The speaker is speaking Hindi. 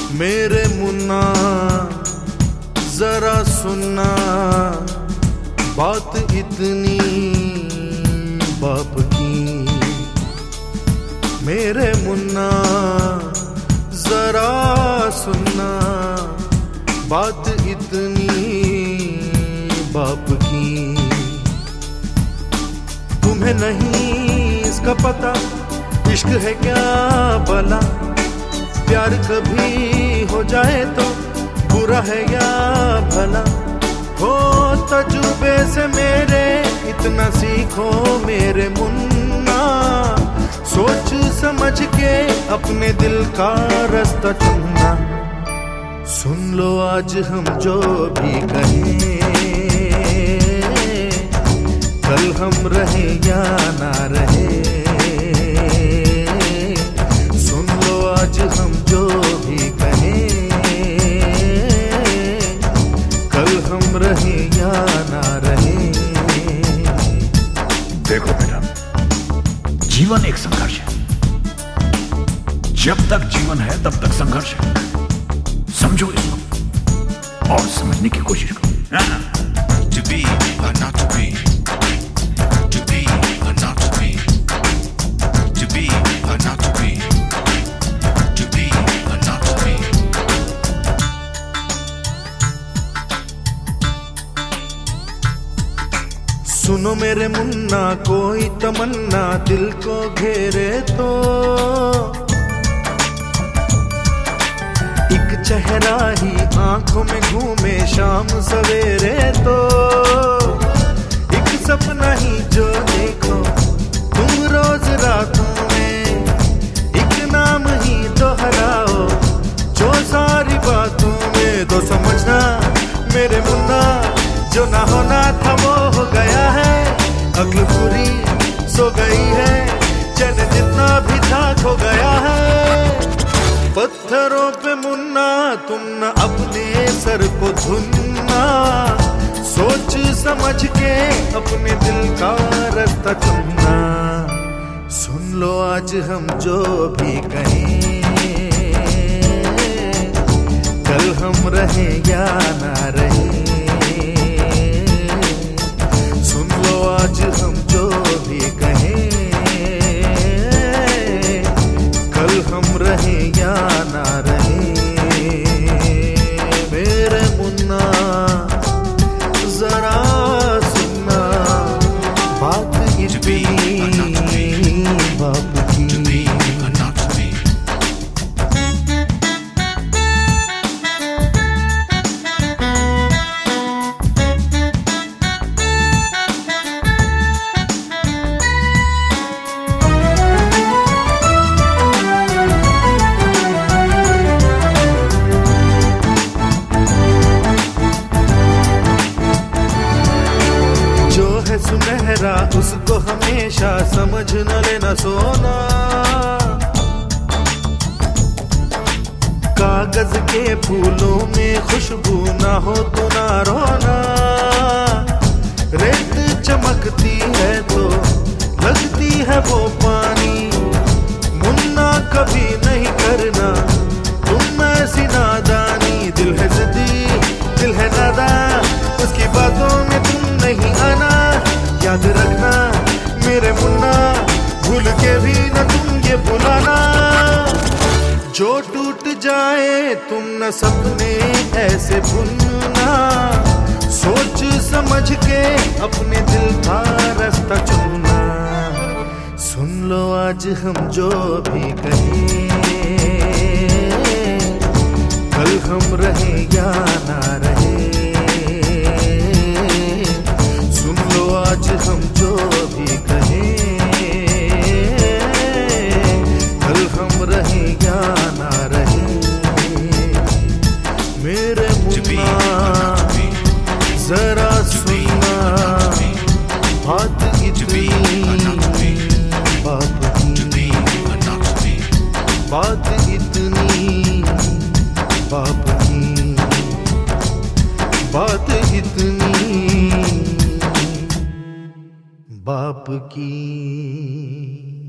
मेरे मुन्ना जरा सुनना, बात इतनी बाप की। मेरे मुन्ना जरा सुनना, बात इतनी बाप की। तुम्हें नहीं इसका पता, इश्क है क्या भला, प्यार कभी हो जाए तो बुरा है या भला। हो तजुर्बे से मेरे इतना सीखो मेरे मुन्ना, सोच समझ के अपने दिल का रास्ता चुनना। सुन लो आज हम जो भी कहें, कल हम रहे या ना रहे। सुन लो आज हम जो भी कहें, कल हम रहे या ना रहे। देखो बेटा, जीवन एक संघर्ष है। जब तक जीवन है तब तक संघर्ष है। समझो इसको और समझने की कोशिश करो। To be or not to be, to be or not to be, to be or not to be, to be or not to be. सुनो मेरे मुन्ना, कोई तमन्ना दिल को घेरे तो एक चेहरा ही आंखों में घूमे शाम सवेरे तो। एक सपना ही जो देखो तुम रोज रातों में, एक नाम ही दोहराओ जो सारी बातों में। तो समझना मेरे मुन्ना, जो ना होना था वो हो गया है। अक्ल पूरी सो गई है, चैन जितना भी था खो गया है। पत्थरों पे मुन्ना तुम न अपने सर को धुनना, सोच समझ के अपने दिल का रास्ता चुनना। सुन लो आज हम जो भी कहें, कल हम रहे या ना रहे। सुन लो आज हम जो भी कहें, कल हम रहे या ना रहे। मेरे मुन्ना जरा सुनना, बात इतनी बाप की। To be or not to be. सुनहरा उसको हमेशा समझ न लेना सोना, कागज के फूलों में खुशबू ना हो तो ना रोना। रेत चमकती है तो लगती है वो पानी, मुन्ना कभी नहीं करना तुम ऐसी नादानी। दिल है जिद्दी, दिल है नादान, उसकी बातों में तुम नहीं आना। याद रखना मेरे मुन्ना, भूल के भी न तुम ये भुलाना। जो टूट जाए तुम न सपने ऐसे भूलना, सोच समझ के अपने दिल का रास्ता चुनना। सुन लो आज हम जो भी कहें, कल हम रहे या ना रहे। सुन लो आज हम जो भी कहें, कल हम रहे या ना रहे। मेरे मुन्ना जरा सुनना, बात इतनी बाप की। बात इतनी बाप की, बात इतनी बाप की।